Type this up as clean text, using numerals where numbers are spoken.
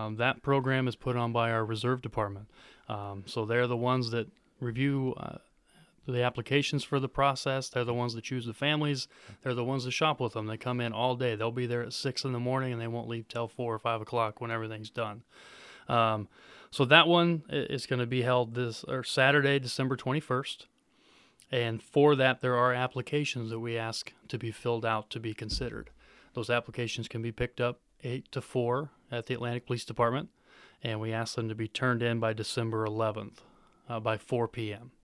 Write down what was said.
That program is put on by our reserve department. So they're the ones that review the applications for the process. They're the ones that choose the families. They're the ones that shop with them. They come in all day. They'll be there at 6 in the morning, and they won't leave till 4 or 5 o'clock when everything's done. So that one is going to be held this or Saturday, December 21st. And for that, there are applications that we ask to be filled out to be considered. Those applications can be picked up 8 to 4 at the Atlantic Police Department, and we ask them to be turned in by December 11th by 4 p.m.